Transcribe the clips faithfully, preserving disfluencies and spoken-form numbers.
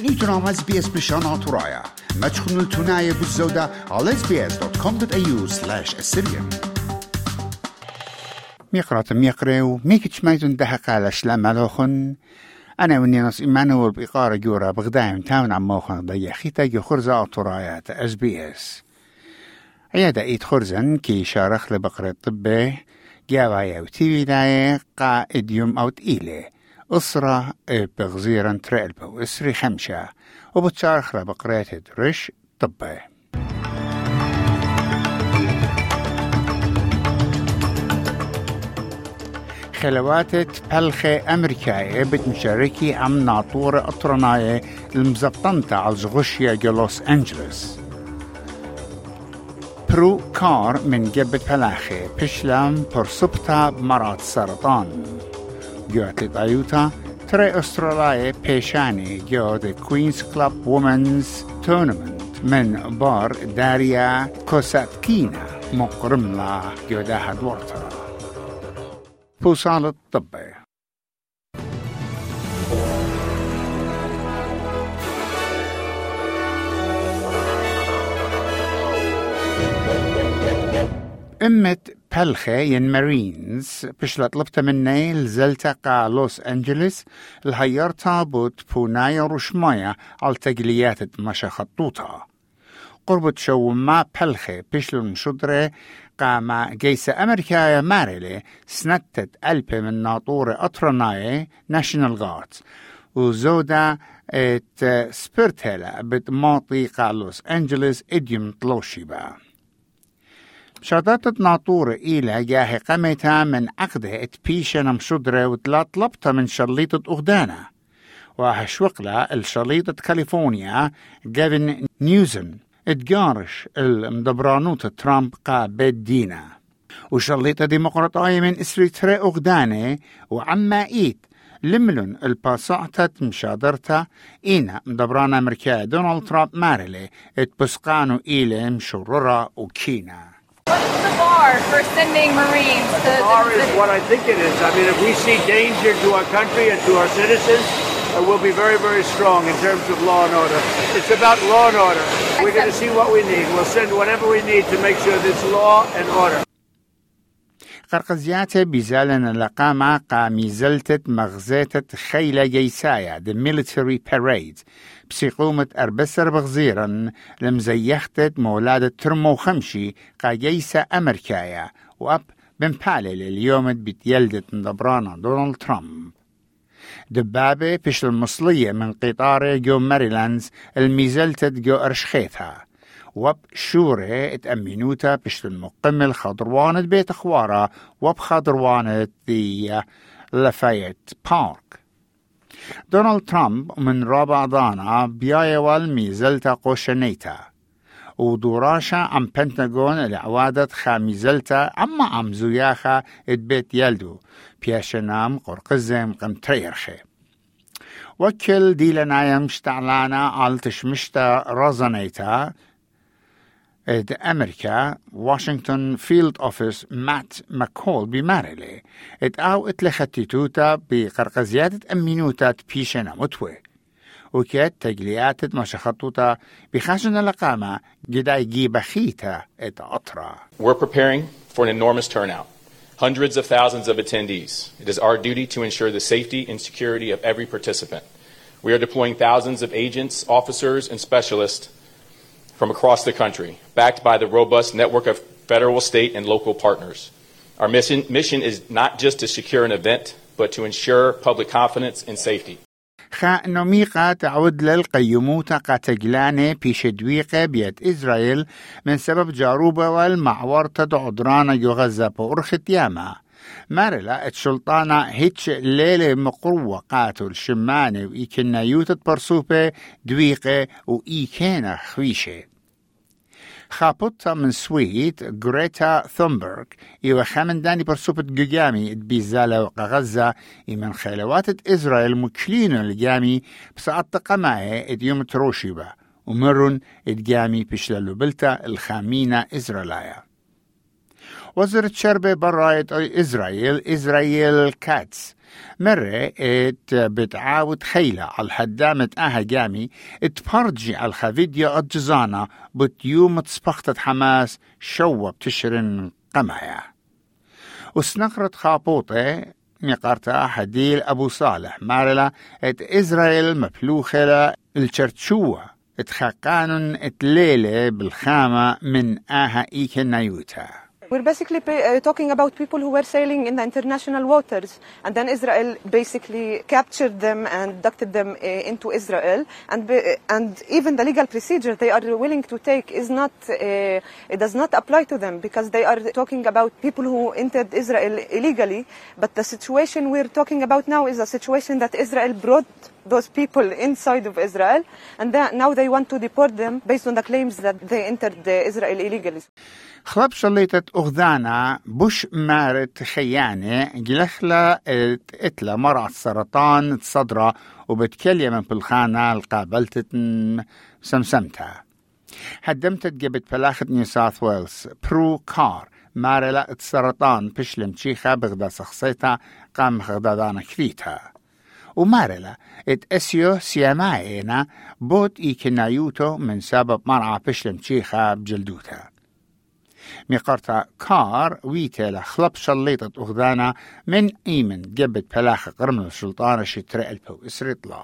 نيتنا اس بي اس بلشان ترايا ما تخنوا التناية بالزودة على اس بي اس دوت كوم دوت اي يو سلاش السريان ميقرات ميقريو ميكتش مايتون دهق على شلام مالوخن أنا ونيناس إيمانويل بإقارة جورا بغدايم تاون عموخن ضي خيتا جو خرزة أطرايات اس بي اس عيادة إيد خرزن كي شارخ لبقرة طبه جاوايا وتيوي داي قائد يوم أو تقيلة أسرة بغزيرا ترقلبو إسري خمشة وبتشارخ لبقرة درش طبه خلواتت بلخة أمريكاية بتمشاركي عم ناطورة أطرناية المزبطنة على الغشية جلوس أنجلس برو كار من جبت بلاخة بشلام برسبتا بمرض سرطان جوات لطايوتا تري أستراليا بيشاني جو دي كوينز كلاب وومنز تورنمنت من بار داريا كوساتكينا مقرملا جو داها دورترا بوصال الطبي أمت بلخة ين مارينز بشلا طلبت مني لزلتا قا لوس أنجلس الهيرتا بوت بونايا رشمايا على تقليات مشا خطوطها قربت شو ما بلخة بشلا مشدرة قام جيسة أمريكا ماريلي سنتت ألبي من ناطورة أطرناي ناشنال غاردز وزودا ات سبرتهلا بتماطي قا لوس أنجلس إديوم طلوشيبا شادات ناطورة إلى جاهي قمتها من عقده اتبيشة نمشدرة وتلا طلبتها من شليطة أغدانا وهشوقلا الشليطة كاليفورنيا جيفن نيوزن اتجارش المدبرانوت ترامب قا بدينا وشليطة ديمقراطية من إسريتري أغدانة وعما إيت لملن الباسعتة مشادرتا إينا مدبران أمريكا دونالد ترامب مارلي اتبسقانو إلى مشررة وكينا. What's the bar for sending Marines to the bar is what I think it is. I mean, if we see danger to our country and to our citizens, uh, we'll be very, very strong in terms of law and order. It's about law and order. We're going to see what we need. We'll send whatever we need to make sure there's law and order. قرقزياتي بيزالنا لقامة قاميزلتت مغزيتت خيلة جيسايا the military parade بسيقومة أربسر بغزيرا لمزيختت مولادة ترمو خمشي قا جيسة أمريكايا وأب بمبالي لليوم بتيلدت مدبرانا دونالد ترامب دبابة بش المصلية من قطار جو ماريلاندز الميزلتت جو أرشخيتها وب شورة اتأمنوتا بشت المقمل خضروانة بيت أخوارا وب خضروانة دي لافايت بارك دونالد ترامب من رابع ضانا بيايا والميزلتا قوشنيتا ودوراشا عم بنتاغون العوادة خاميزلتا عما عم زياخا اتبيت يلدو بياشنام قرقزم قم تريرخي وكل ديلنا يمشتعلانا على تشمشتا رازانيتا اد أمريكا واشنطن فيلد أوفيس مات ماكول بماريلي اد أو اتلختيتوتا بقرقزيات أمينوتا بيشنا متوي وكيت تجليات مشخطوتا بخاشن لقامة جداي جيبخيتا اد أطرا. We're preparing for an enormous turnout. Hundreds of thousands of attendees. It is our duty to ensure the safety and security of every participant. We are deploying thousands of agents, officers, and specialists from across the country, backed by the robust network of federal, state, and local partners. Our mission, mission is not just to secure an event, but to ensure public confidence and safety. خا نميقة تعود للقيموتا قاتجلانة بيشدويقة بيت إسرائيل من سبب جاروبة والمعور تدعودرانا يغزة بأرخت ياما مارلا اتشلطانا هيتش ليلة مقروة قاتل شمانة وإيكنا يوتت برسوبة دويقة وإيكينا خويشة خابطة من سويد غريتا ثومبرغ إيوه خامن داني برسوبة جيجامي بيزالة وغزة من خلوات إسرائيل مكلين الجامي بساعة قماعة إديوم تروشيبا ومرن إدجامي بشلالو بلتا الخامينة إسرائيلية وزيرة شربة براية إسرائيل إسرائيل كاتس مرة ات بتعاود خيلة على الحدامة اها جامي اتبرجي على الخفيديو الجزانة بتيوم تصبختت حماس شو بتشرن قمايا وسنقرت خابوطة مقارتا حديل أبو صالح مارلا ات إسرائيل مبلوخلة الشرتشوة اتخاقانن اتليلة بالخامة من آها إيك نيوتا. We're basically uh, talking about people who were sailing in the international waters, and then Israel basically captured them and abducted them uh, into Israel, and be, and even the legal procedure they are willing to take is not uh, it does not apply to them because they are talking about people who entered Israel illegally. But the situation we're talking about now is a situation that Israel brought those people inside of Israel, and that now they want to deport them based on the claims that they entered Israel illegally. خلب شليتت أغذانا بوش مارت خيانة جلخلة اتلا مرعى السرطان تصدرة وبتكلم بالخانة القابلت سمسمتها هدمتت جبت بلاخة نيو ساوث ويلز برو كار مارلا السرطان بشلم تشيخة بغدا سخصيتها قام غدادانا كثيتها ومارلا ات اسيو سياماينا بوت ايكنايوتو من سبب مرعى بشلم تشيخة بجلدوتها مقارتا كار ويتالا خلب شليطة أغدانا من إيمن جبت بلاخة قرمل السلطانة شتري البو إسريطلا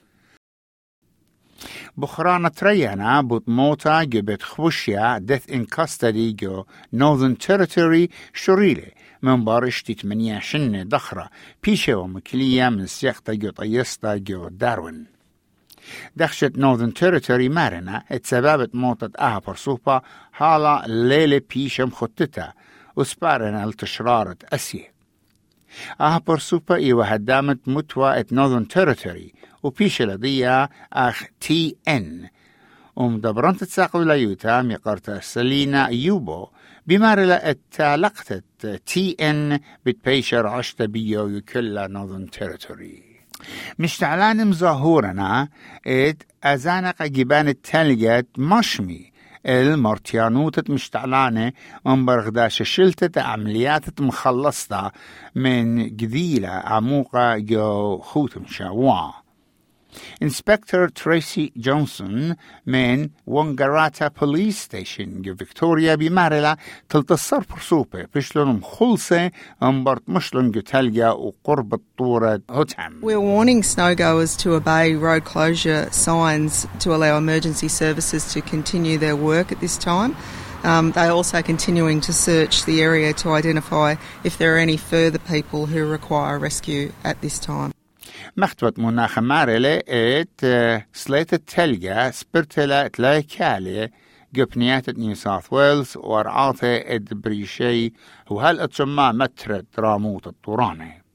بخرانة تريانا بوت موتا جبت خوشيا death in custody جو Northern Territory شريلي من بارش تتمنيا شنة دخرة بيشة ومكلية من سياقتا جو طيستا جو داروين دخشت Northern Territory مارنا اتسبابت موتة اها برسوبة حالا الليلة بيشم خطتها وسبارنا التشرارة اسيه اها برسوبة ايوه هدامت متوى ات Northern Territory وبيشة لديها اخ تي ان ومدبرنت تساقو ليوتا مقارتا سلينا يوبو بمارلا اتالقتت تي ان بتبيشر عشتا بيو يكلا Northern Territory مشتعلان مظاهورنا ات ازانق جبان التلقات مشمي المرتيانوت مشتعلانة من برغداش شلتة عمليات مخلصة من جذيلة عموقة جو خوتم شاوا Inspector Tracy Johnson من وانغاراتا Police Station جو فيكتوريا بمارلا تلتصر برسوبة بشلون مخلصة انبرت مشلون جو تلقى وقرب الطورة هتهم. We're warning snowgoers to obey road closure signs to allow emergency services to continue their work at this time. Um, they're also continuing to search the area to identify if there are any further people who require rescue at this time. مختبت مناخ مارلة ات سليت التلقى سبرتلا تلاي كالي قبنيات نيو ساوث ويلز ورعاته اد بريشي وهل اتشما مترد راموت الطوراني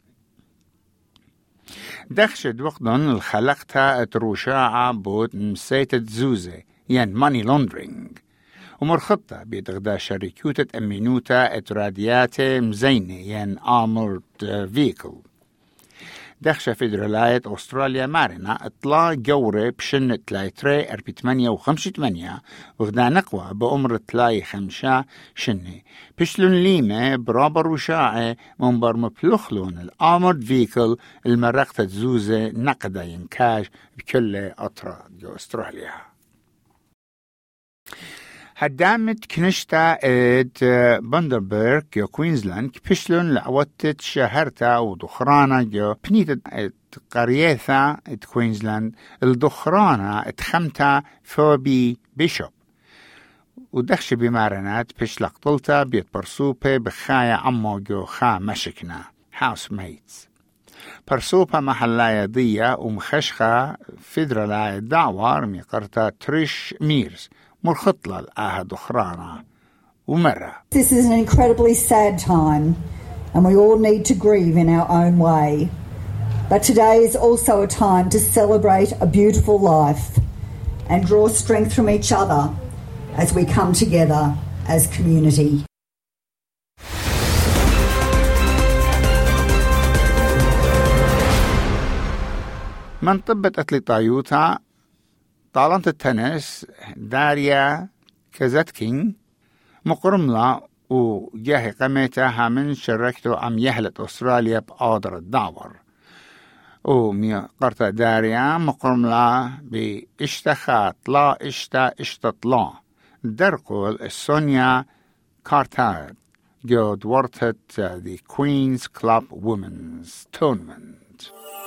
دخشت وقتن الخلقتها اتروشاعة بود مسيتة زوزة ين ماني لوندرينج ومرخطة بيدغدا شركوتة أمينوتا اترادياتي مزينة ين armored vehicle دخشة فيدرالاية أستراليا مارنا اطلاع جوري بشن تلاي تري أربي تمانية وخمسة تمانية وغدا نقوى بأمر تلاي خمشة شنة بشلون ليمة برابر وشاعة منبر مبلوخلون الآمرد فيكل المرقة زوزة نقدة ينكاش بكل أطراف جو أستراليا هدامت كنشتا اد بندربرغ جو كوينزلاند بشلون لعوتت شهرتا ودخرانا جو بنيت قريثا اد كوينزلاند الدخرانا اتخمتا فوبي بيشوب ودخش بمارنات بشلق طلتا بيت برسوبة بخايا عمو جو خا مشكنا هاوس ميتس برسوبة محلايا ضية ومخشخة فيدرالايا دعوار ميقرتا تريش ميرز مرخطلة الآهد أخرانا ومرة. This is an incredibly sad time and we all need to grieve in our own way. But today is also a time to celebrate a beautiful life and draw strength from each other as we come together as community. من طبة أتليطايوتا طالنت التنس داريا كازاتكين مقرملا وجاه قميتها من شركته عم يهلت أستراليا بقادر الدعور او مي قرطة داريا مقرملا باشتخات لا اشتا اشتطلا درقول السونيا كارتاد جود ورتت the Queen's Club Women's Tournament.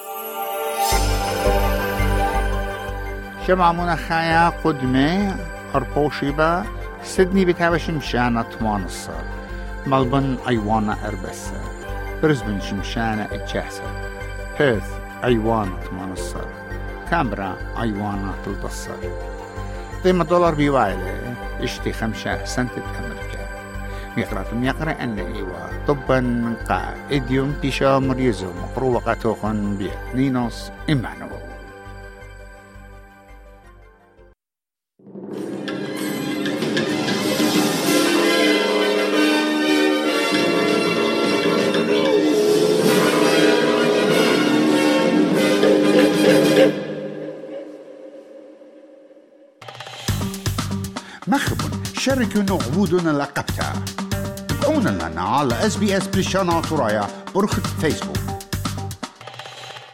شمع منخايا قدمي أربوشيبا سيدني بتابع شمشانة تمانصر ملبن أيوانا أربسة برزبن شمشانة اتجاسة بيرث أيوانا تمانصر كامبرا أيوانا تلتصر قيمة دولار بيوايلة اشتي خمسة سنتة أمريكا ميقراتم يقرأ أن إيوا طبا من قا إديوم بيشا مريزو مقروة قاتوخن بيه نينوس إمانويل. مخبون شاركوا نعبودنا لقبتا تابعونا لنا على اس بي اس بريشانا طرايا برخة فيسبوك.